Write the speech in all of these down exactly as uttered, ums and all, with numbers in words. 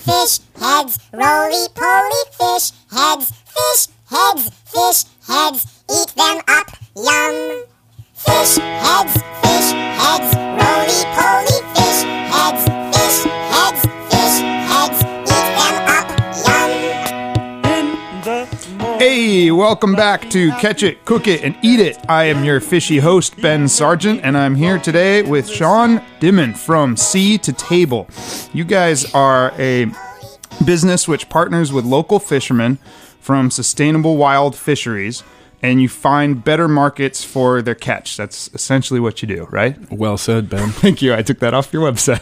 Fish heads, roly-poly fish heads, fish heads, fish heads, eat them up, yum. Fish heads, fish heads, roly-poly fish heads, fish heads, fish heads, eat them up, yum. Hey, welcome back to Catch It, Cook It, and Eat It. I am your fishy host, Ben Sargent, and I'm here today with Sean Dimon from Sea to Table. You guys are a business which partners with local fishermen from sustainable wild fisheries, and you find better markets for their catch. That's essentially what you do, right? Well said, Ben. Thank you. I took that off your website.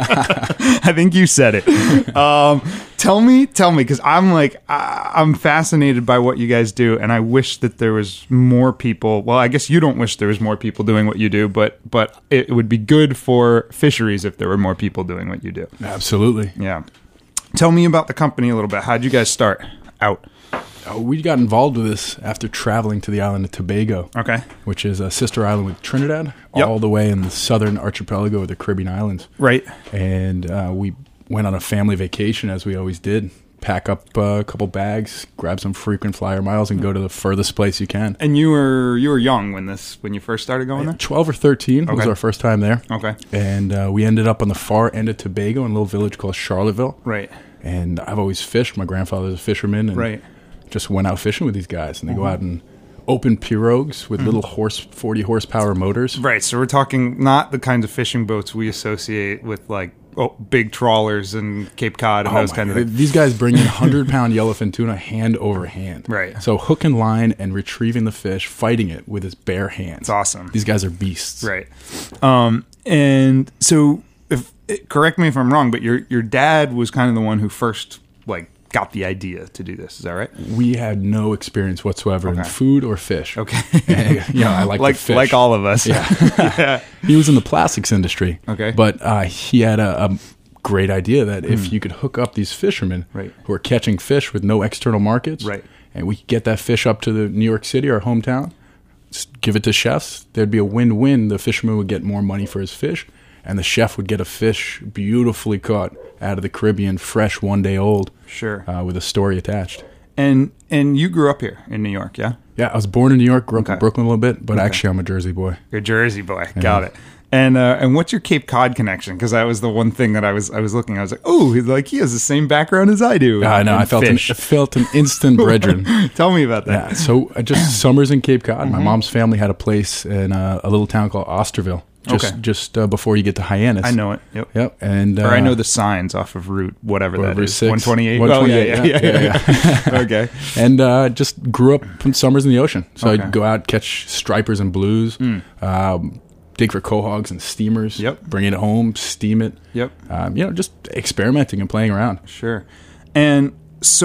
I think you said it. Um, tell me, tell me, because I'm like, I, I'm fascinated by what you guys do, and I wish that there was more people. Well, I guess you don't wish there was more people doing what you do, but but it would be good for fisheries if there were more people doing what you do. Absolutely. Yeah. Tell me about the company a little bit. How'd you guys start out? Uh, we got involved with this after traveling to the island of Tobago, Okay. which is a sister island with Trinidad, Yep. all the way in the southern archipelago of the Caribbean islands. Right. And uh, we went on a family vacation, as we always did. Pack up uh, a couple bags, grab some frequent flyer miles, and go to the furthest place you can. And you were you were young when this when you first started going there? twelve or thirteen was Okay. our first time there. Okay. And uh, we ended up on the far end of Tobago in a little village called Charlottesville. Right. And I've always fished. My grandfather's a fisherman. And Right. just went out fishing with these guys, and they go out and open pirogues with little horse forty horsepower motors. Right, so we're talking not the kinds of fishing boats we associate with, like, oh, big trawlers and Cape Cod and Oh those my kind of God. things. These guys bring in hundred pound yellowfin tuna hand over hand. Right. So hook and line and retrieving the fish, fighting it with his bare hands. It's awesome. These guys are beasts. Right. Um, and so, if correct me if I'm wrong, but your your dad was kind of the one who first, like, got the idea to do this. Is that right? We had no experience whatsoever in Okay. food or fish. Okay. And, you know, I like, like to fish. like all of us. Yeah. Yeah. He was in the plastics industry. Okay. But uh, he had a, a great idea that if you could hook up these fishermen Right. who are catching fish with no external markets, Right. and we could get that fish up to the New York City, our hometown, s- give it to chefs, there'd be a win-win. The fisherman would get more money for his fish, and the chef would get a fish beautifully caught out of the Caribbean, fresh, one day old, Sure. uh, with a story attached. And and you grew up here in New York, yeah? Yeah, I was born in New York, grew up Okay. in Brooklyn a little bit, but Okay. actually I'm a Jersey boy. You're a Jersey boy. Got it. And uh, and what's your Cape Cod connection? Because that was the one thing that I was I was looking. I was like, oh, he's like he has the same background as I do. I know, in I felt an, fish. I felt an instant brethren. Tell me about that. Yeah, so uh, just summers in Cape Cod. My mom's family had a place in uh, a little town called Osterville, just Okay. just uh, before you get to Hyannis. I know it. Yep. Yep, and uh, Or I know the signs off of Route whatever that Route is. six. one twenty-eight. one Oh, twenty-eight, yeah, yeah, yeah. yeah, yeah, yeah. Okay. and uh, just grew up from summers in the ocean. So Okay. I'd go out, catch stripers and blues, um, dig for quahogs and steamers. Yep. Bring it home, steam it. Yep. Um, you know, just experimenting and playing around. Sure. And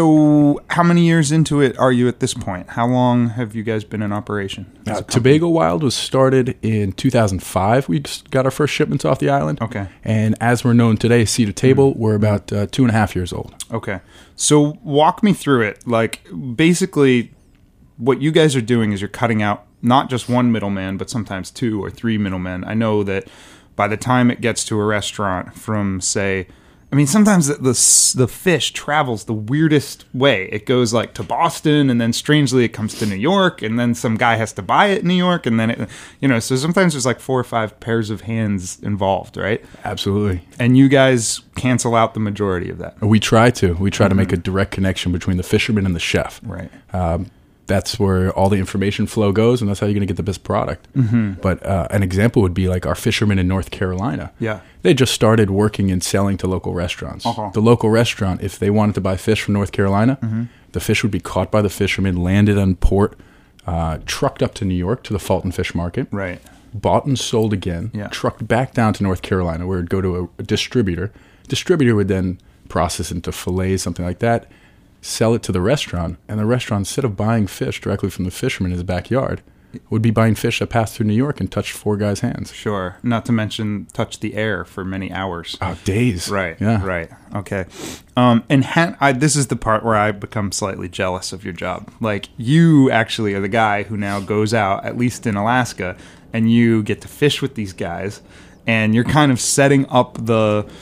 so, how many years into it are you at this point? How long have you guys been in operation? as a Uh, company? Tobago Wild was started in two thousand five. We just got our first shipments off the island. Okay. And as we're known today, Sea to Table, we're about uh, two and a half years old. Okay. So walk me through it. Like, basically, what you guys are doing is you're cutting out not just one middleman, but sometimes two or three middlemen. I know that by the time it gets to a restaurant from, say, I mean, sometimes the, the the fish travels the weirdest way. It goes like to Boston, and then strangely it comes to New York, and then some guy has to buy it in New York, and then it, you know, so sometimes there's like four or five pairs of hands involved, right? Absolutely. And you guys cancel out the majority of that. We try to. We try to make a direct connection between the fisherman and the chef. Right. Um, that's where all the information flow goes, and that's how you're going to get the best product. Mm-hmm. But uh, an example would be like our fishermen in North Carolina. Yeah. They just started working and selling to local restaurants. Uh-huh. The local restaurant, if they wanted to buy fish from North Carolina, Mm-hmm. the fish would be caught by the fishermen, landed on port, uh, trucked up to New York to the Fulton Fish Market, Right. bought and sold again, Yeah. trucked back down to North Carolina, where it'd go to a, a distributor. Distributor would then process into fillets, something like that, sell it to the restaurant, and the restaurant, instead of buying fish directly from the fisherman in his backyard, would be buying fish that passed through New York and touched four guys' hands. Sure. Not to mention touch the air for many hours. Oh, days. Right. Yeah. Right. Okay. Um, and ha- I, this is the part where I become slightly jealous of your job. Like, you actually are the guy who now goes out, at least in Alaska, and you get to fish with these guys, and you're kind of setting up the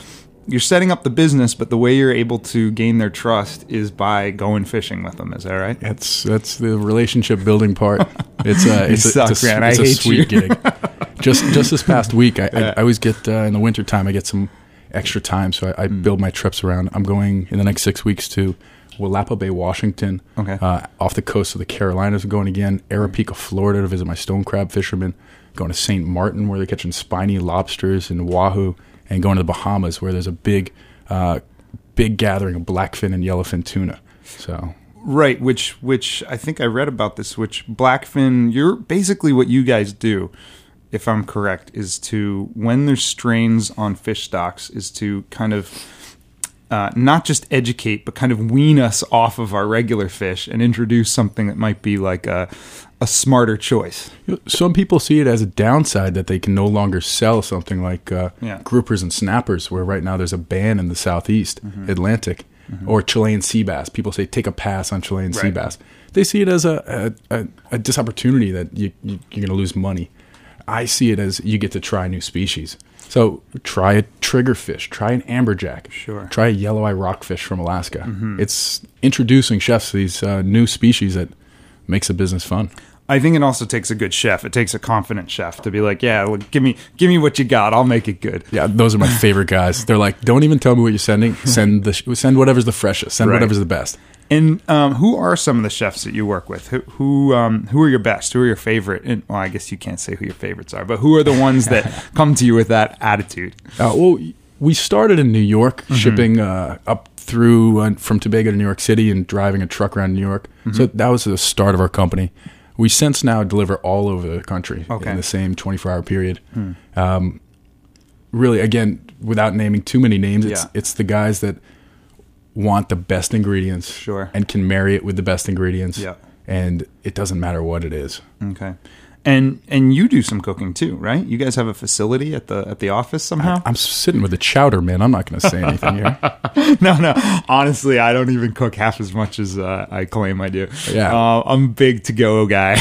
you're setting up the business, but the way you're able to gain their trust is by going fishing with them. Is that right? That's that's the relationship building part. It's a it's, suck, a, it's a, man. it's I a hate sweet you. gig. Just just this past week, I, Yeah. I, I always get uh, in the wintertime, I get some extra time, so I, I Mm. build my trips around. I'm going in the next six weeks to Willapa Bay, Washington, Okay. uh, off the coast of the Carolinas. I'm going again. Arapaca, Florida, to visit my stone crab fishermen. Going to Saint Martin, where they're catching spiny lobsters, and Wahoo, and going to the Bahamas, where there's a big, uh, big gathering of blackfin and yellowfin tuna. So. Right, which which I think I read about this, which blackfin, you're basically what you guys do, if I'm correct, is to, when there's strains on fish stocks, is to kind of uh, not just educate, but kind of wean us off of our regular fish and introduce something that might be like a, a smarter choice. Some people see it as a downside that they can no longer sell something like uh, Yeah. groupers and snappers, where right now there's a ban in the southeast Mm-hmm. Atlantic, or Chilean sea bass. People say take a pass on Chilean sea Right. bass. They see it as a a, a, a disopportunity that you, you, you're going to lose money. I see it as you get to try new species. So try a triggerfish, try an amberjack, Sure. try a yellow eye rockfish from Alaska. It's introducing chefs to these uh, new species that makes the business fun. I think it also takes a good chef. It takes a confident chef to be like, yeah, well, give me give me what you got. I'll make it good. Yeah, those are my favorite guys. They're like, don't even tell me what you're sending. Send the send whatever's the freshest. Send Right. whatever's the best. And um, who are some of the chefs that you work with? Who who, um, who are your best? Who are your favorite? And, well, I guess you can't say who your favorites are, but who are the ones that come to you with that attitude? Uh, well, we started in New York, Mm-hmm. shipping uh, up through uh, from Tobago to New York City and driving a truck around New York. Mm-hmm. So that was the start of our company. We since now deliver all over the country Okay. in the same twenty-four hour period. Um, really, again, without naming too many names, it's Yeah. it's the guys that want the best ingredients, Sure. and can marry it with the best ingredients. Yeah. And it doesn't matter what it is. Okay. And and you do some cooking too, right? You guys have a facility at the at the office somehow? I'm sitting with a chowder, man. I'm not going to say anything here. no, no. Honestly, I don't even cook half as much as uh, I claim I do. Yeah. Uh, I'm a big to-go guy.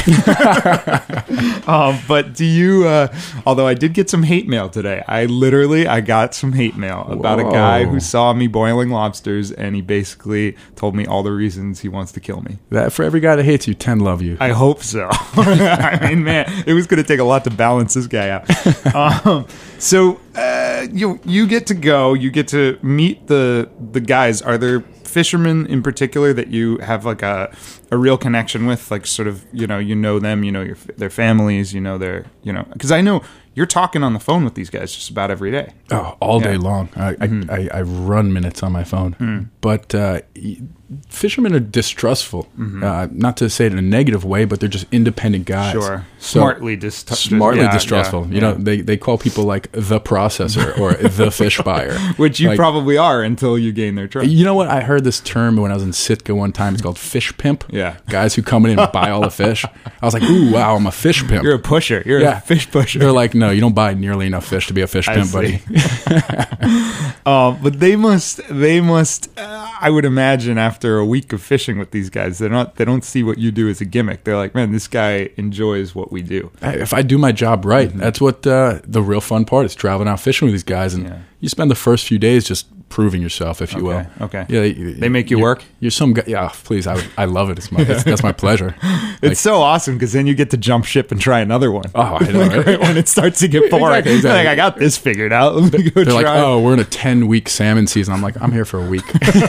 um, but do you, uh, although I did get some hate mail today. I literally, I got some hate mail about Whoa. a guy who saw me boiling lobsters and he basically told me all the reasons he wants to kill me. That for every guy that hates you, ten love you. I hope so. I mean, man, it was going to take a lot to balance this guy out. um, so uh, you you get to go, you get to meet the the guys. Are there fishermen in particular that you have like a a real connection with? Like sort of, you know, you know them, you know your their families, you know their, you know, because I know you're talking on the phone with these guys just about every day. Oh, all day Yeah. long. I, Mm-hmm. I, I, I run minutes on my phone. Mm. But uh, y- fishermen are distrustful. Mm-hmm. Uh, not to say it in a negative way, but they're just independent guys. Sure, So- smartly dis- Smartly yeah, distrustful. yeah, you know, yeah. they, they call people like the processor or the fish buyer. Which you Like, probably are until you gain their trust. You know what? I heard this term when I was in Sitka one time. It's called fish pimp. Yeah. Guys who come in and buy all the fish. I was like, ooh, wow, I'm a fish pimp. You're a pusher. You're Yeah. a fish pusher. They're like, no, you don't buy nearly enough fish to be a fish I pimp, see. buddy. Um, but they must, they must. Uh, I would imagine after a week of fishing with these guys, they're not. They don't see what you do as a gimmick. They're like, man, this guy enjoys what we do. Hey, if I do my job right, that's what uh, the real fun part is, traveling out fishing with these guys. And Yeah. you spend the first few days just proving yourself, if you Okay, will. okay. Yeah, They make you you're- work? You're some guy. Yeah, please. I, would, I love it. It's my, it's, that's my pleasure. It's so awesome because then you get to jump ship and try another one. Oh, I know, Like, right? right when it starts to get boring, Exactly, exactly. like I got this figured out. Let me go They're try. like, oh, we're in a ten week salmon season. I'm like, I'm here for a week.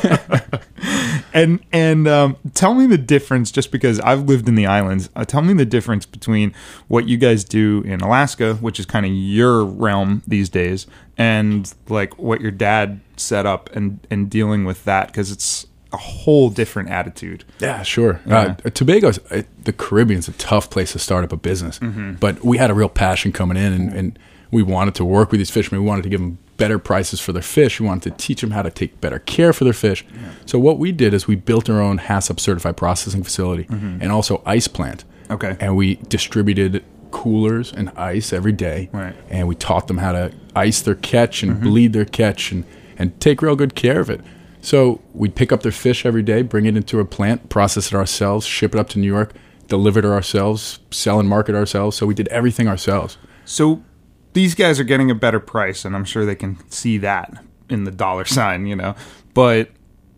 And and um, tell me the difference, just because I've lived in the islands. Uh, tell me the difference between what you guys do in Alaska, which is kind of your realm these days, and like what your dad set up and and dealing with that, because it's a whole different attitude. Yeah, sure. Yeah. Uh, Tobago's uh, the Caribbean's a tough place to start up a business, Mm-hmm. but we had a real passion coming in, and, and we wanted to work with these fishermen. We wanted to give them better prices for their fish. We wanted to teach them how to take better care for their fish. So what we did is we built our own HACCP certified processing facility and also ice plant. Mm-hmm. Okay. And we distributed coolers and ice every day. Right. And we taught them how to ice their catch and Mm-hmm. bleed their catch and, and take real good care of it. So we'd pick up their fish every day, bring it into a plant, process it ourselves, ship it up to New York, deliver it ourselves, sell and market ourselves. So we did everything ourselves. So these guys are getting a better price, and I'm sure they can see that. in the dollar sign, you know, but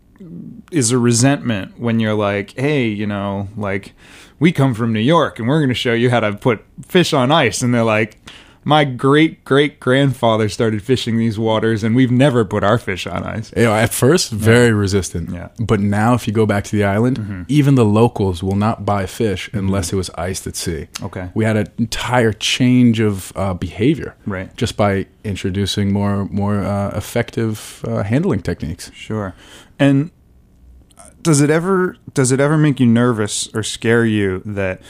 is a resentment when you're like, hey, you know, like, we come from New York and we're going to show you how to put fish on ice. And they're like, my great great grandfather started fishing these waters and we've never put our fish on ice. You know, at first, very yeah. resistant. Yeah. But now, if you go back to the island, mm-hmm. even the locals will not buy fish mm-hmm. unless it was iced at sea. Okay. We had an entire change of uh, behavior, right, just by introducing more more uh, effective uh, handling techniques. Sure. And does it ever does it ever make you nervous or scare you that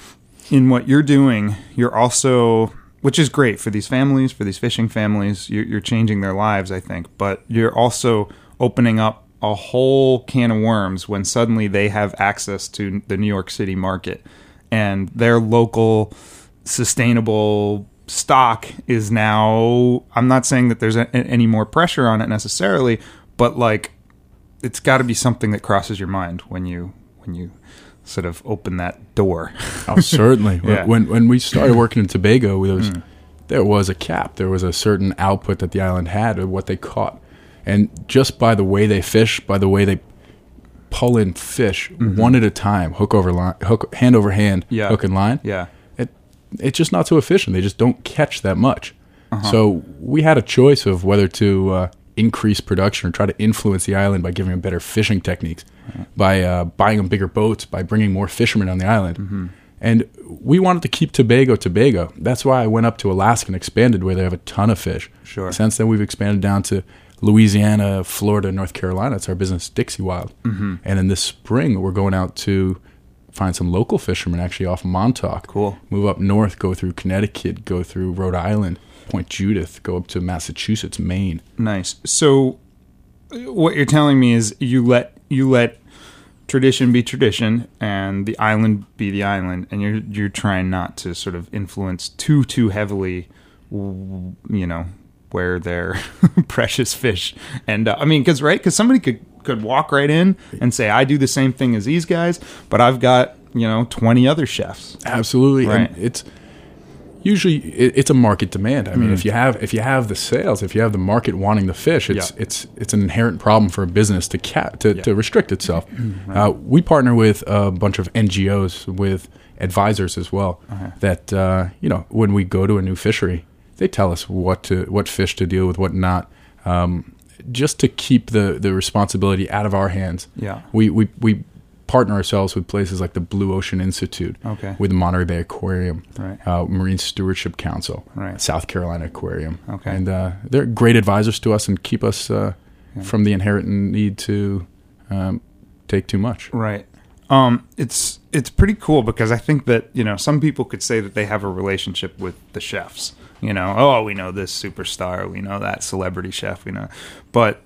in what you're doing, you're also, which is great for these families, for these fishing families, you're, you're changing their lives, I think, but you're also opening up a whole can of worms when suddenly they have access to the New York City market and their local sustainable stock is now, I'm not saying that there's a, any more pressure on it necessarily, but like, it's got to be something that crosses your mind when you when you sort of open that door. Oh, certainly. Yeah. When when we started working in Tobago, there was, mm. there was a cap. There was a certain output that the island had of what they caught. And just by the way they fish, by the way they pull in fish mm-hmm. one at a time, hook over line, hook hand over hand, yeah. hook and line, yeah, it it's just not so efficient. They just don't catch that much. Uh-huh. So we had a choice of whether to uh, increase production or try to influence the island by giving them better fishing techniques, right. by uh, buying them bigger boats, by bringing more fishermen on the island. Mm-hmm. And we wanted to keep Tobago Tobago. That's why I went up to Alaska and expanded, where they have a ton of fish. Sure. Since then, we've expanded down to Louisiana, Florida, North Carolina. It's our business, Dixie Wild. Mm-hmm. And in this spring, we're going out to find some local fishermen actually off Montauk. Cool. Move up north, go through Connecticut, go through Rhode Island, Point Judith, go up to Massachusetts, Maine. Nice. So what you're telling me is you let you let tradition be tradition and the island be the island, and you're you're trying not to sort of influence too too heavily, you know, where their precious fish end up. I mean, because right, because somebody could could walk right in and say, I do the same thing as these guys, but I've got, you know, twenty other chefs. Absolutely. Right. And it's usually it, it's a market demand. I mean, Mm. if you have if you have the sales, if you have the market wanting the fish, it's Yeah. it's it's an inherent problem for a business to cap to, Yeah. to restrict itself. Right. Uh, we partner with a bunch of N G Os, with advisors as well. Uh-huh. That uh, you know, when we go to a new fishery, they tell us what to what fish to deal with, what not, um, just to keep the the responsibility out of our hands. Yeah. We we we. partner ourselves with places like the Blue Ocean Institute, Okay. with the Monterey Bay Aquarium, Right. uh, Marine Stewardship Council, Right. South Carolina Aquarium. Okay. And uh, they're great advisors to us and keep us uh, Yeah. from the inherent need to um, take too much. Right. Um, it's it's pretty cool because I think that, you know, some people could say that they have a relationship with the chefs. You know, oh, we know this superstar, we know that celebrity chef, we know. But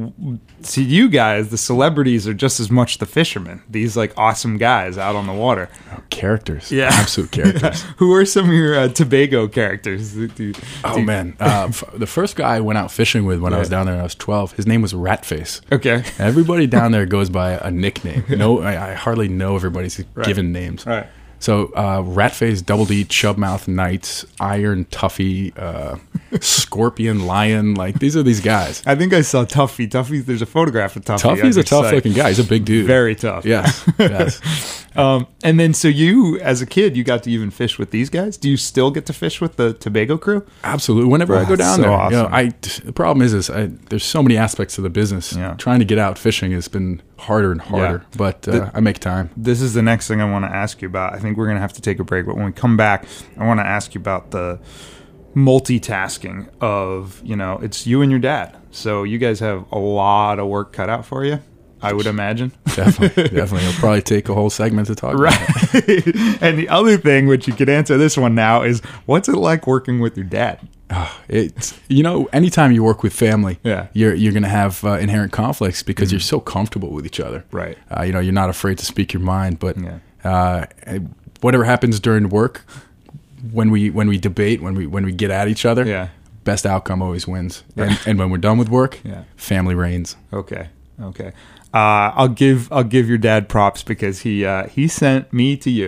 to you guys, the celebrities are just as much the fishermen. These like awesome guys out on the water. Oh, characters. Yeah. Absolute characters. Yeah. Who are some of your uh, Tobago characters? Do, do, Oh, do- man. Uh, f- the first guy I went out fishing with when I was Yeah. down there when I was twelve, his name was Ratface. Okay. Everybody down there goes by a nickname. No, I, I hardly know everybody's Right. given names. Right. So, uh, Ratface, Double D, Chubmouth, Knights, Iron, Tuffy, uh, Scorpion, Lion, like, these are these guys. I think I saw Tuffy. Tuffy, there's a photograph of Tuffy. on Tuffy's your a tough site. looking guy. He's a big dude. Very tough. Yes, yes. Um, and then, so you, as a kid, you got to even fish with these guys. Do you still get to fish with the Tobago crew? Absolutely. Whenever I go Oh, down so there, awesome. you know, I, the problem is, is I, there's so many aspects to the business. Yeah. Trying to get out fishing has been harder and harder, Yeah. but uh, The- I make time. This is the next thing I want to ask you about. I think we're going to have to take a break, but when we come back, I want to ask you about the multitasking of, you know, it's you and your dad. So you guys have a lot of work cut out for you, I would imagine. Definitely, definitely. It'll probably take a whole segment to talk about. Right. And the other thing, which you could answer this one now, is what's it like working with your dad? Oh, it's, you know, anytime you work with family, Yeah. you're you're going to have uh, inherent conflicts because you're so comfortable with each other. Right. Uh, you know, you're not afraid to speak your mind, but Yeah. uh, whatever happens during work, when we when we debate, when we when we get at each other, Yeah. best outcome always wins. And, and when we're done with work, Yeah. family reigns. Okay. Okay. Uh, I'll give I'll give your dad props because he uh, he sent me to you.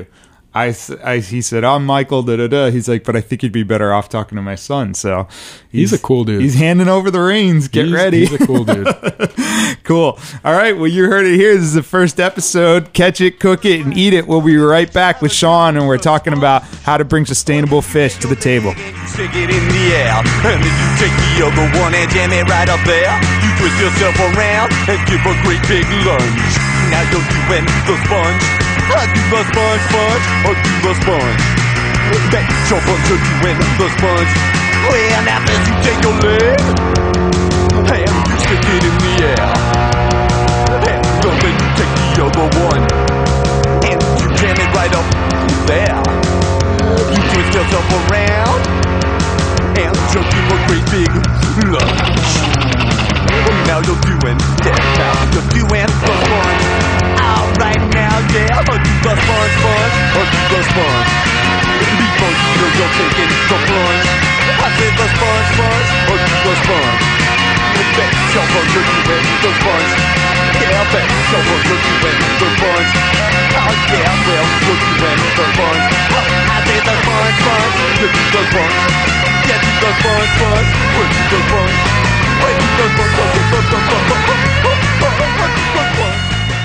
I, s- I- he said, I'm Michael, da da da. He's like, but I think you'd be better off talking to my son. So He's a cool dude. He's handing over the reins. Get He's- ready. He's a cool dude. Cool. All right. Well, you heard it here. This is the first episode. Catch it, cook it, and eat it. We'll be right back with Sean, and we're talking about how to bring sustainable fish to the table. Stick it in the air, and then you take the other one and jam it right up there. You twist yourself around and give a great big lunge. Now you're doing the sponge. I do the sponge, sponge, or do the sponge. Bet your bunch are doing the sponge. Well, now first you take your leg, and you stick it in the air. And then you take the other one, and you jam it right up there. You twist yourself around, and you give a great big lunge. Now you're doing, yeah, now you're doing the sponge. Alright now, yeah, do the sponge, sponge, or do the sponge. Before you know you're taking the plunge. I said the sponge, sponge, or do the sponge. Bet your bunch you're doing the sponge. Yeah, bet your bunch you're doing the sponge. Oh yeah, well, you're doing the sponge. I said the sponge, sponge, you do the sponge. Yeah, do the sponge, sponge, or do the sponge. Or do the sponge, or do the sponge.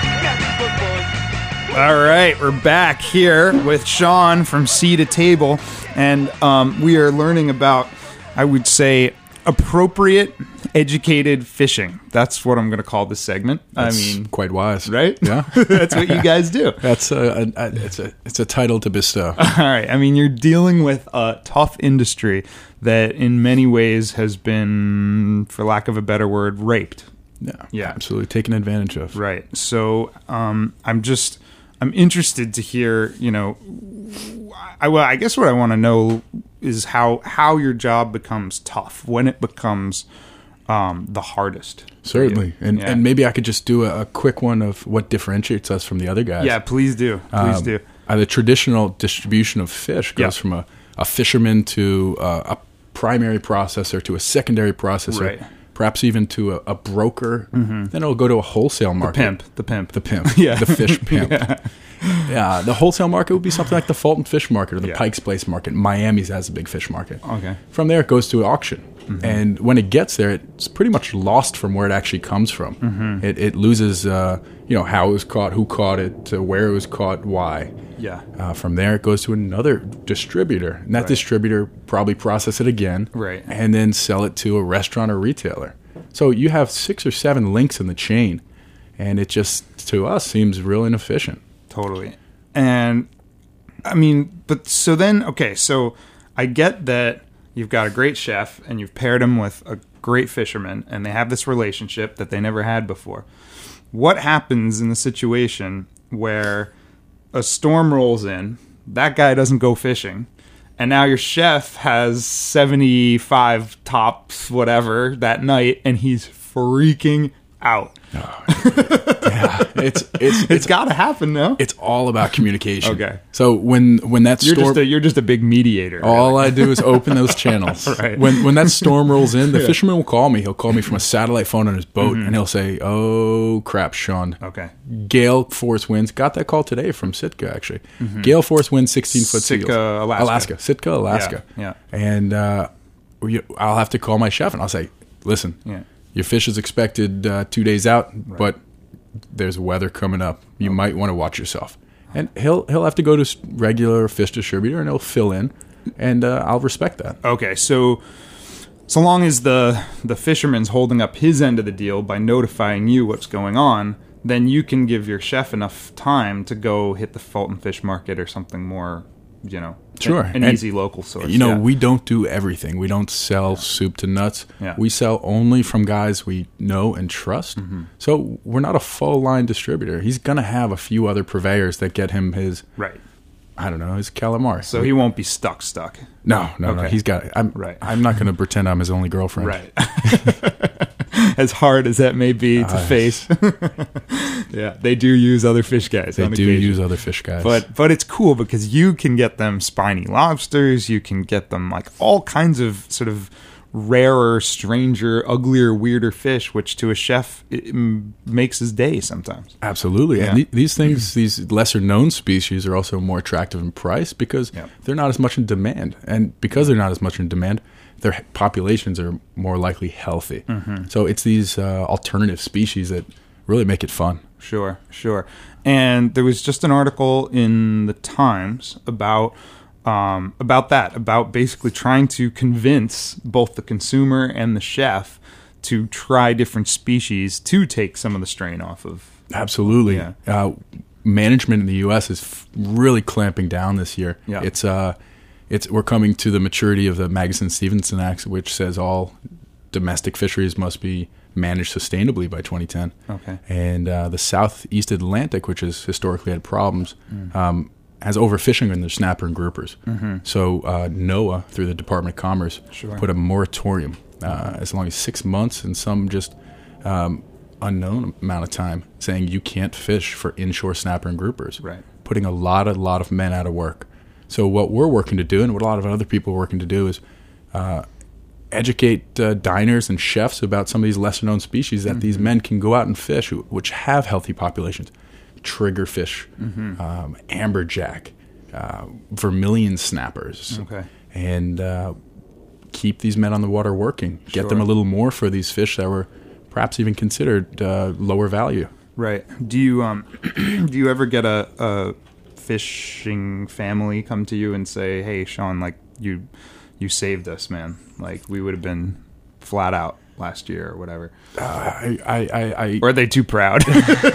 All right, we're back here with Sean from Sea to Table, and um, we are learning about, I would say, appropriate, educated fishing. That's what I'm going to call this segment. That's I mean, quite wise. right? Yeah. That's what you guys do. That's a, a, a it's a it's a title to bestow. All right. I mean, you're dealing with a tough industry that in many ways has been, for lack of a better word, raped. Yeah, Yeah. absolutely taken advantage of. Right. So um, I'm just I'm interested to hear. You know, I, well, I guess what I want to know is how how your job becomes tough, when it becomes um, the hardest. Certainly, and Yeah. and maybe I could just do a, a quick one of what differentiates us from the other guys. Yeah, please do. Please Um, do. Uh, the traditional distribution of fish goes Yeah. from a, a fisherman to uh, a primary processor to a secondary processor, Right. perhaps even to a, a broker. Then it'll go to a wholesale market. Pimp, the pimp. The pimp. Yeah. The fish pimp. yeah. The wholesale market would be something like the Fulton Fish Market or the Yeah. Pike's Place Market. Miami's has a big fish market. Okay. From there, it goes to an auction. And when it gets there, it's pretty much lost from where it actually comes from. Mm-hmm. It, it loses, uh, you know, how it was caught, who caught it, to where it was caught, why. Yeah. Uh, from there, it goes to another distributor, and that Right. distributor probably process it again, Right. and then sell it to a restaurant or retailer. So you have six or seven links in the chain, and it just, to us, seems real inefficient. Totally. And I mean, but so then, okay, so I get that you've got a great chef and you've paired him with a great fisherman and they have this relationship that they never had before. What happens in the situation where a storm rolls in, that guy doesn't go fishing, and now your chef has seventy-five tops, whatever, that night, and he's freaking out? Yeah, it's it's It's got to happen, no? it's all about communication. Okay. So when when that You're storm, just a, you're just a big mediator. all I do is open those channels. Right. When when that storm rolls in, the fisherman will call me. He'll call me from a satellite phone on his boat, and he'll say, "Oh crap, Sean! Okay. Gale force winds. Got that call today from Sitka, actually. Gale force winds, sixteen foot Sitka, seals. Alaska. Alaska, Sitka, Alaska. Yeah, And uh, we- I'll have to call my chef, and I'll say, "Listen, Yeah. your fish is expected uh, two days out, but there's weather coming up. You might want to watch yourself." And he'll he'll have to go to s- regular fish distributor, and he'll fill in, and uh, I'll respect that. Okay, so so long as the the fisherman's holding up his end of the deal by notifying you what's going on, then you can give your chef enough time to go hit the Fulton Fish Market or something more, you know, Sure. an And, easy local source. You know, yeah. we don't do everything. We don't sell soup to nuts. Yeah. We sell only from guys we know and trust. Mm-hmm. So we're not a full line distributor. He's going to have a few other purveyors that get him his, right. I don't know, his calamari. So he won't be stuck stuck. no, no, no. Okay. He's got. I'm. Right. I'm not going to pretend I'm his only girlfriend. Right. As hard as that may be to Uh, face. Yeah, they do use other fish guys. They on do occasion. use other fish guys. But but it's cool because you can get them spiny lobsters, you can get them like all kinds of sort of rarer, stranger, uglier, weirder fish, which to a chef it m- makes his day sometimes. Absolutely. Yeah. And th- these things, these lesser known species are also more attractive in price because Yeah. they're not as much in demand. And because they're not as much in demand, their h- populations are more likely healthy. Mm-hmm. So it's these uh, alternative species that really make it fun. Sure, sure. And there was just an article in the Times about um, about that, about basically trying to convince both the consumer and the chef to try different species to take some of the strain off of. Absolutely. Yeah. Uh, management in the U S is f- really clamping down this year. Yeah. It's uh, it's we're coming to the maturity of the Magnuson-Stevenson Act, which says all domestic fisheries must be managed sustainably by twenty ten. Okay. And uh, the Southeast Atlantic, which has historically had problems, Mm. um, has overfishing in their snapper and groupers. Mm-hmm. So uh, NOAA, through the Department of Commerce, Sure. put a moratorium uh, as long as six months and some just um, unknown amount of time, saying you can't fish for inshore snapper and groupers. Right. Putting a lot, a lot of men out of work. So what we're working to do, and what a lot of other people are working to do, is uh, educate uh, diners and chefs about some of these lesser-known species that Mm-hmm. these men can go out and fish, who- which have healthy populations. Triggerfish, Mm-hmm. um, amberjack, uh, vermilion snappers, Okay. and uh, keep these men on the water working. Get them Sure. a little more for these fish that were perhaps even considered uh, lower value. Right. Do you um do you ever get a, a fishing family come to you and say, "Hey, Sean, like you you saved us, man. Like we would have been flat out last year or whatever." I, I, I, I Or are they too proud?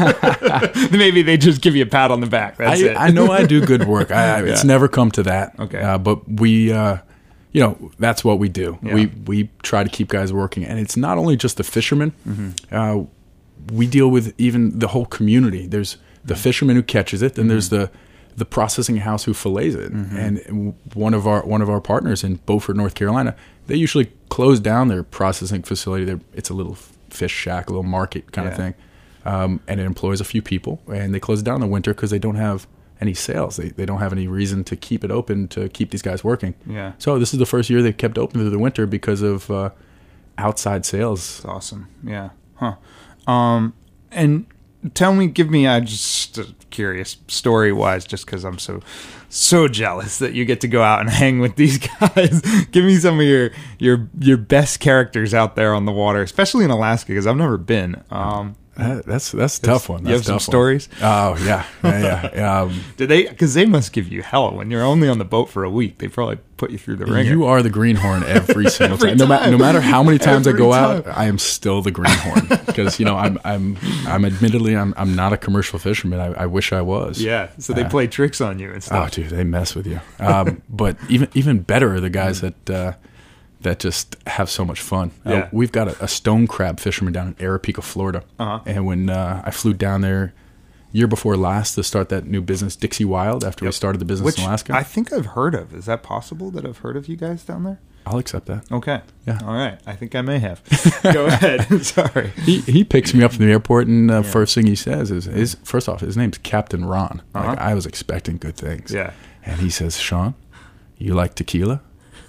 Maybe they just give you a pat on the back. That's I, it. I know I do good work. I, I, It's Yeah. never come to that. Okay. Uh, but we, uh, you know, that's what we do. Yeah. We we try to keep guys working, and it's not only just the fishermen. Mm-hmm. Uh, we deal with even the whole community. There's the Mm-hmm. fisherman who catches it, then there's the the processing house who fillets it, Mm-hmm. and one of our one of our partners in Beaufort, North Carolina, they usually close down their processing facility. They're, it's a little fish shack, a little market kind Yeah. of thing. Um, and it employs a few people, and they close it down in the winter because they don't have any sales. They they don't have any reason to keep it open to keep these guys working. Yeah. So this is the first year they've kept open through the winter because of uh, outside sales. That's awesome. Yeah. Huh. Um, and tell me, give me, uh, just uh, curious, story wise, just because I'm so, so jealous that you get to go out and hang with these guys. Give me some of your, your, your best characters out there on the water, especially in Alaska, because I've never been. Um, That, that's that's a tough one. you That's have some a tough one. stories? Oh yeah, yeah, yeah. Um, Did they? Because they must give you hell when you're only on the boat for a week. They probably put you through the ringer. you are the greenhorn every single Every time. No, ma- time. no matter how many times Every I go time. out, I am still the greenhorn because you know I'm I'm I'm admittedly I'm I'm not a commercial fisherman. I, I wish I was. Yeah. So they Uh, play tricks on you and Oh, stuff. dude, they mess with you. Um, but even even better are the guys that uh, that just have so much fun. Uh, Yeah. we've got a, a stone crab fisherman down in Arapahoe, Florida, Uh-huh. and when uh, I flew down there year before last to start that new business, Dixie Wild, after we started the business Which in Alaska, I think I've heard of. Is that possible that I've heard of you guys down there? I'll accept that. Okay. Yeah. All right. I think I may have. Go ahead. Sorry. He he picks me up from the airport, and uh, first thing he says is, his, first off, his name's Captain Ron. Uh-huh. Like, I was expecting good things. Yeah. And he says, Sean, you like tequila?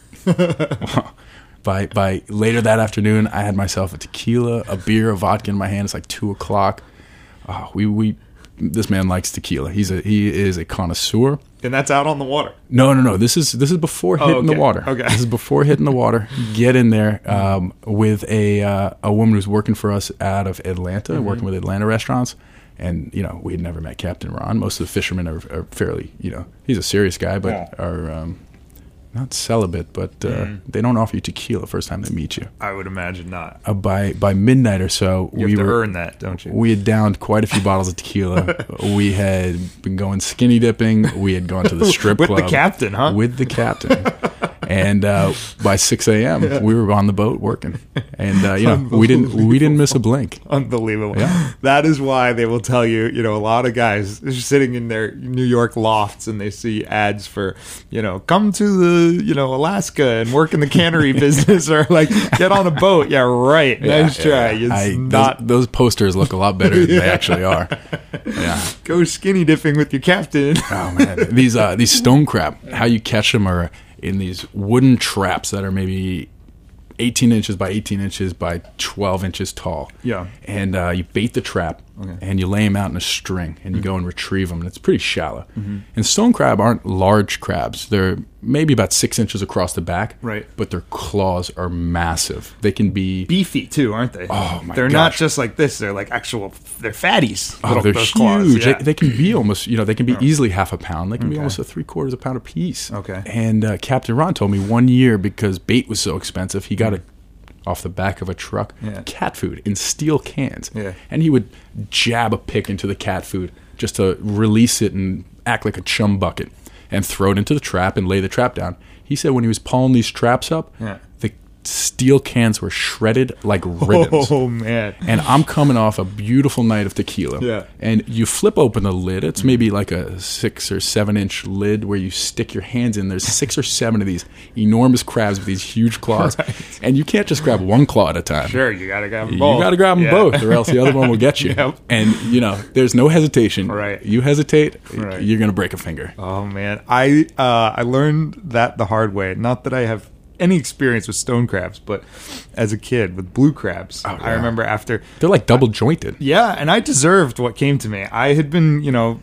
by by later that afternoon, I had myself a tequila, a beer, a vodka in my hand. It's like two o'clock. Oh, we we this man likes tequila. He's a he is a connoisseur. And that's out on the water. No, no, no. This is this is before hitting okay. the water. Okay. This is before hitting the water. Get in there um, with a uh, a woman who's working for us out of Atlanta, Mm-hmm. working with Atlanta restaurants. And you know, we had never met Captain Ron. Most of the fishermen are, are fairly, you know, he's a serious guy, but Yeah. are um, not celibate. But uh, Mm-hmm. they don't offer you tequila first time they meet you. I would imagine not. Uh, by by midnight or so, You we have to were earn that, don't you? we had downed quite a few bottles of tequila. We had been going skinny dipping. We had gone to the strip With the club. captain, huh? With the captain. And uh, by six a.m., we were on the boat working. And, uh, you know, we didn't we didn't miss a blink. Unbelievable. Yeah. That is why they will tell you, you know, a lot of guys are sitting in their New York lofts and they see ads for, you know, come to the, you know, Alaska and work in the cannery business or like get on a boat. Yeah, right. Nice try. It's I, not those, those posters look a lot better than they actually are. Yeah. go skinny dipping with your captain. Oh, man. These, uh, these stone crab, how you catch them are in these wooden traps that are maybe eighteen inches by eighteen inches by twelve inches tall. Yeah. And uh, you bait the trap, Okay. and you lay them out in a string, and you Mm-hmm. go and retrieve them. And it's pretty shallow. Mm-hmm. And stone crab aren't large crabs. They're maybe about six inches across the back. Right. But their claws are massive. They can be... Beefy too, aren't they? Oh, my They're not gosh. just like this. They're like actual. They're fatties. Oh, little- they're those huge. claws, yeah. They, they can be almost, you know, they can be easily half a pound. They can be Okay. almost a three quarters of a pound a piece. Okay. And uh, Captain Ron told me one year, because bait was so expensive, he got it off the back of a truck, Yeah. cat food in steel cans. Yeah. And he would jab a pick into the cat food just to release it and act like a chum bucket and throw it into the trap and lay the trap down. He said when he was pulling these traps up, Yeah. the steel cans were shredded like ribbons. Oh man. And I'm coming off a beautiful night of tequila. Yeah. And you flip open the lid. It's maybe like a six or seven inch lid where you stick your hands in. There's six or seven of these enormous crabs with these huge claws. Right. And you can't just grab one claw at a time. Sure, you gotta grab them You both. got to grab them Yeah. both, or else the other one will get you. Yep. And, you know, there's no hesitation. Right. You hesitate, Right. you're going to break a finger. Oh man, I uh, I learned that the hard way. Not that I have any experience with stone crabs, but as a kid with blue crabs, Oh, I yeah. remember after. They're like double jointed. Yeah, and I deserved what came to me. I had been, you know,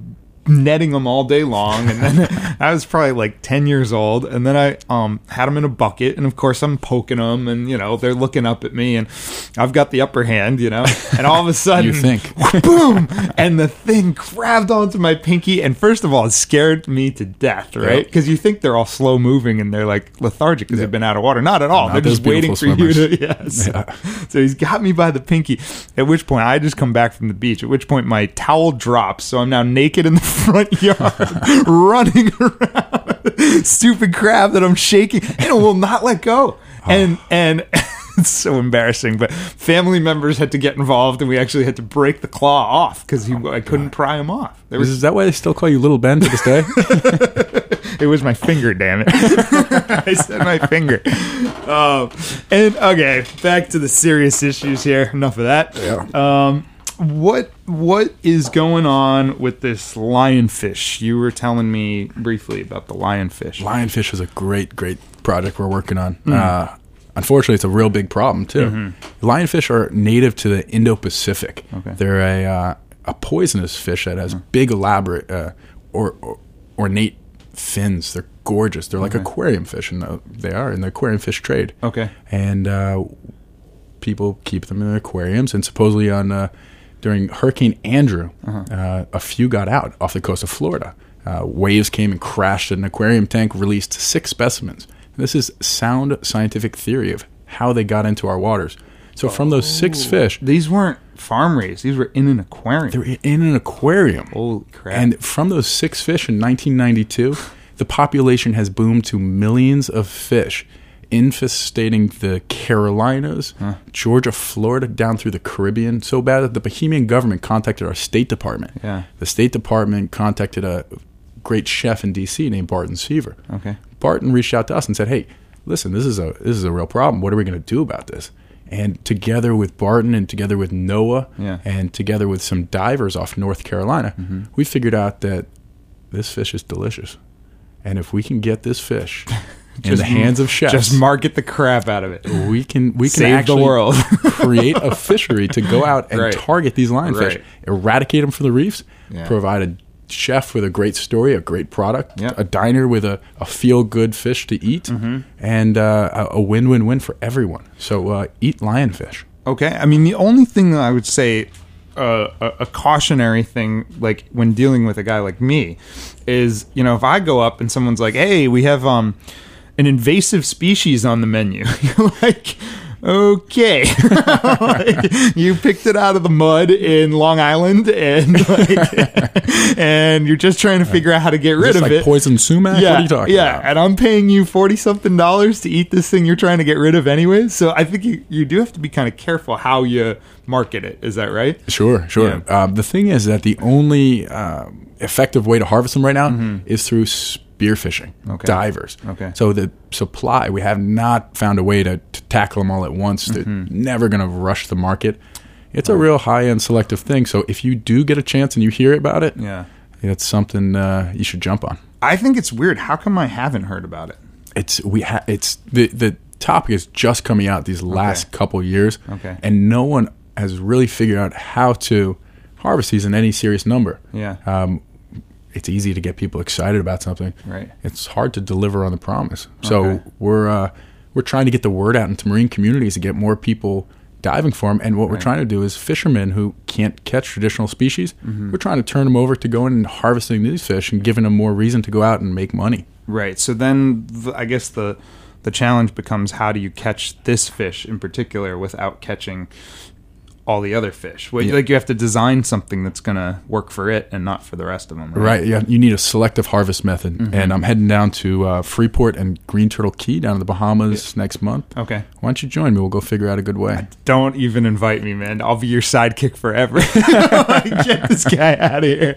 netting them all day long, and then I was probably like ten years old, and then I um had them in a bucket, and of course I'm poking them, and you know they're looking up at me, and I've got the upper hand, you know, and all of a sudden You think. boom, and the thing grabbed onto my pinky, and first of all it scared me to death, right? Yep. Because you think they're all slow moving and they're like lethargic because they've been out of water. Not at all. Not they're just those waiting for beautiful you to yes. Yeah. So he's got me by the pinky, at which point I just come back from the beach, at which point my towel drops, so I'm now naked in the front yard running around. Stupid crab that I'm shaking and it will not let go. And and it's so embarrassing, but family members had to get involved, and we actually had to break the claw off because I couldn't pry him off. There was, Is that why they still call you Little Ben to this day? it was my finger, damn it. I said my finger. Um, and okay, back to the serious issues here. Enough of that. Yeah. Um, what what is going on with this lionfish? You were telling me briefly about the lionfish. Lionfish is a great, great project we're working on. Uh, unfortunately, it's a real big problem too. Lionfish are native to the Indo-Pacific. Okay. They're a uh, a poisonous fish that has big, elaborate, uh, or, or ornate fins. They're gorgeous. They're like Okay. aquarium fish, and uh, they are in the aquarium fish trade. Okay. And uh, people keep them in aquariums, and supposedly on uh, during Hurricane Andrew, uh, a few got out off the coast of Florida. Uh, waves came and crashed an aquarium tank, released six specimens. This is sound scientific theory of how they got into our waters. So from those six fish, These weren't farm raised. These were in an aquarium. they were in an aquarium. Holy crap. And from those six fish in nineteen ninety-two, the population has boomed to millions of fish, infestating the Carolinas, Georgia, Florida, down through the Caribbean, so bad that the Bohemian government contacted our State Department. Yeah. The State Department contacted a great chef in D C named Barton Seaver. Okay. Barton reached out to us and said, "Hey, listen, this is a this is a real problem. What are we going to do about this?" And together with Barton and together with NOAA Yeah. and together with some divers off North Carolina, we figured out that this fish is delicious. And if we can get this fish in the hands of chefs, Just market the crap out of it. we can we can Save the actually world. create a fishery to go out and Right. target these lionfish, Right. eradicate them from the reefs, Yeah. provide a chef with a great story, a great product, Yep. a diner with a, a feel-good fish to eat, Mm-hmm. and uh, a, a win-win-win for everyone. So uh, eat lionfish. Okay. I mean, the only thing that I would say, uh, a, a cautionary thing, like when dealing with a guy like me, is, you know, if I go up and someone's like, hey, we have um, an invasive species on the menu, you're like, okay. Like, you picked it out of the mud in Long Island, and like, and you're just trying to figure out how to get rid Is this of like it. poison sumac? Yeah, What are you talking yeah, about? and I'm paying you forty something dollars to eat this thing you're trying to get rid of anyways. So I think you, you do have to be kind of careful how you market it. Is that right? Sure, sure. Yeah. Um, the thing is that the only um, effective way to harvest them right now is through spearfishing, Mm-hmm. Okay. divers. Okay. So the supply, we have not found a way to, to tackle them all at once. They're Mm-hmm. never going to rush the market. It's a real high-end selective thing. So if you do get a chance and you hear about it, Yeah. it's something uh, you should jump on. I think it's weird. How come I haven't heard about it? It's we ha- it's the the topic is just coming out these last Okay. couple years, Okay. and no one has really figured out how to harvest these in any serious number. Yeah. Um, it's easy to get people excited about something. Right. It's hard to deliver on the promise. So Okay. we're uh, we're trying to get the word out into marine communities and get more people diving for them. And what we're Right. trying to do is fishermen who can't catch traditional species, Mm-hmm. we're trying to turn them over to going and harvesting these fish and giving them more reason to go out and make money. Right. So then the, I guess the the challenge becomes, how do you catch this fish in particular without catching all the other fish? Well, Yeah. Like you have to design something that's going to work for it and not for the rest of them. Right, yeah. You need a selective harvest method. Mm-hmm. And I'm heading down to uh, Freeport and Green Turtle Key down in the Bahamas next month. Okay. Why don't you join me? We'll go figure out a good way. Don't even invite me, man. I'll be your sidekick forever. Like, get this guy out of here.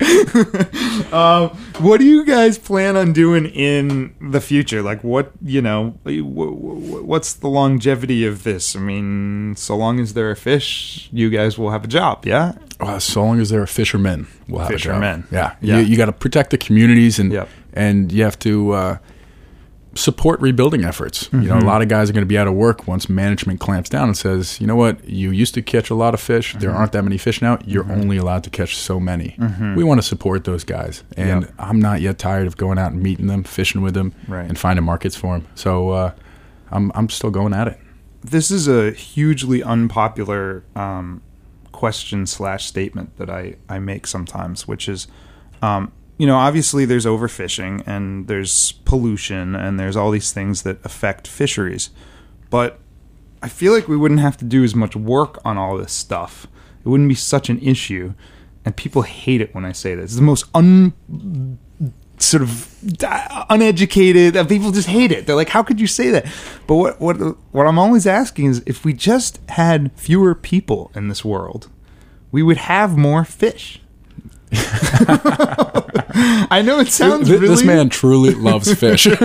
um, what do you guys plan on doing in the future? Like, what, you know, wh- wh- what's the longevity of this? I mean, so long as there are fish, you guys will have a job, yeah? Uh, so long as there are fishermen, we'll have Fishermen. a job. Yeah, Yeah. You, you got to protect the communities, and Yep. and you have to uh, support rebuilding efforts. You Mm-hmm. know, a lot of guys are going to be out of work once management clamps down and says, you know what, you used to catch a lot of fish. There Mm-hmm. aren't that many fish now. You're only allowed to catch so many. We want to support those guys, and Yep. I'm not yet tired of going out and meeting them, fishing with them, Right. and finding markets for them. So uh, I'm I'm still going at it. This is a hugely unpopular um, question slash statement that I, I make sometimes, which is, um, you know, obviously there's overfishing and there's pollution and there's all these things that affect fisheries. But I feel like we wouldn't have to do as much work on all this stuff. It wouldn't be such an issue. And people hate it when I say this. It's the most un... sort of uneducated. People just hate it. They're like, "How could you say that?" But what what what I'm always asking is, if we just had fewer people in this world, we would have more fish. I know it sounds Th- really. This man truly loves fish. No,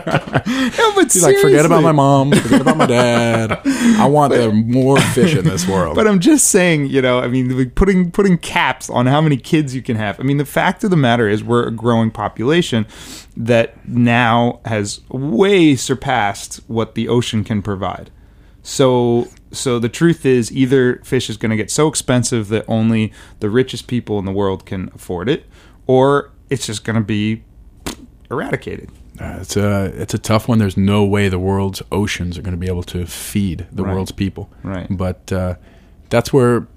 but He's like, forget about seriously. my mom, forget about my dad. I want there more fish in this world. But I'm just saying, you know, I mean, like, putting putting caps on how many kids you can have. I mean, the fact of the matter is, we're a growing population that now has way surpassed what the ocean can provide. So, so the truth is, either fish is going to get so expensive that only the richest people in the world can afford it, or it's just going to be eradicated. Uh, it's a it's a tough one. There's no way the world's oceans are going to be able to feed the Right. world's people. Right. But uh, that's where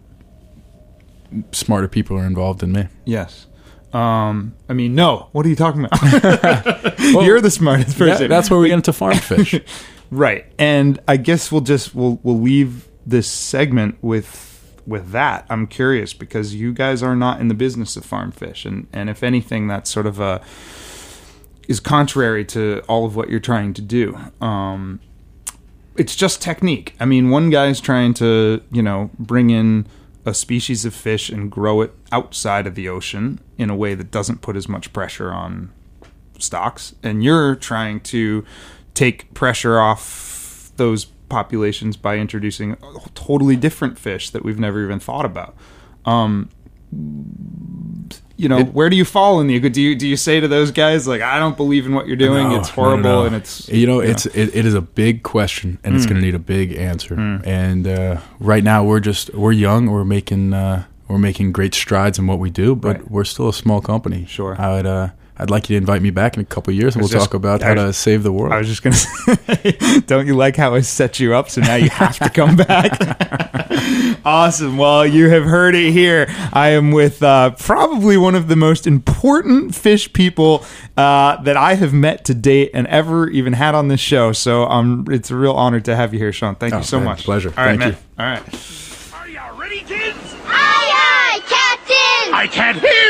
smarter people are involved than me. Yes. Um, I mean, no. What are you talking about? You're the smartest person. That- that's where we get into farm fish. Right. And I guess we'll just we'll we'll leave this segment with with that. I'm curious, because you guys are not in the business of farm fish, and and if anything, that's sort of a is contrary to all of what you're trying to do. Um, it's just technique. I mean, one guy's trying to, you know, bring in a species of fish and grow it outside of the ocean in a way that doesn't put as much pressure on stocks, and you're trying to take pressure off those populations by introducing a totally different fish that we've never even thought about. Um, you know, It- where do you fall in the? Do you do you say to those guys, like, I don't believe in what you're doing? No, it's no, horrible, no, no. and it's you know it's it, it is a big question, and Hmm. it's going to need a big answer. And uh, right now we're just we're young, we're making uh, we're making great strides in what we do, but Right. we're still a small company. Sure. I would uh, I'd like you to invite me back in a couple of years, and I we'll was just- talk about I how was- to save the world. I was just going to say, don't you like how I set you up? So now you have to come back. Awesome. Well, you have heard it here. I am with uh, probably one of the most important fish people uh, that I have met to date and ever even had on this show. So um, it's a real honor to have you here, Sean. Thank Oh, you so man, much. pleasure. All right, Thank man. you. All right. Are you ready, kids? Aye, aye, Captain! I can't hear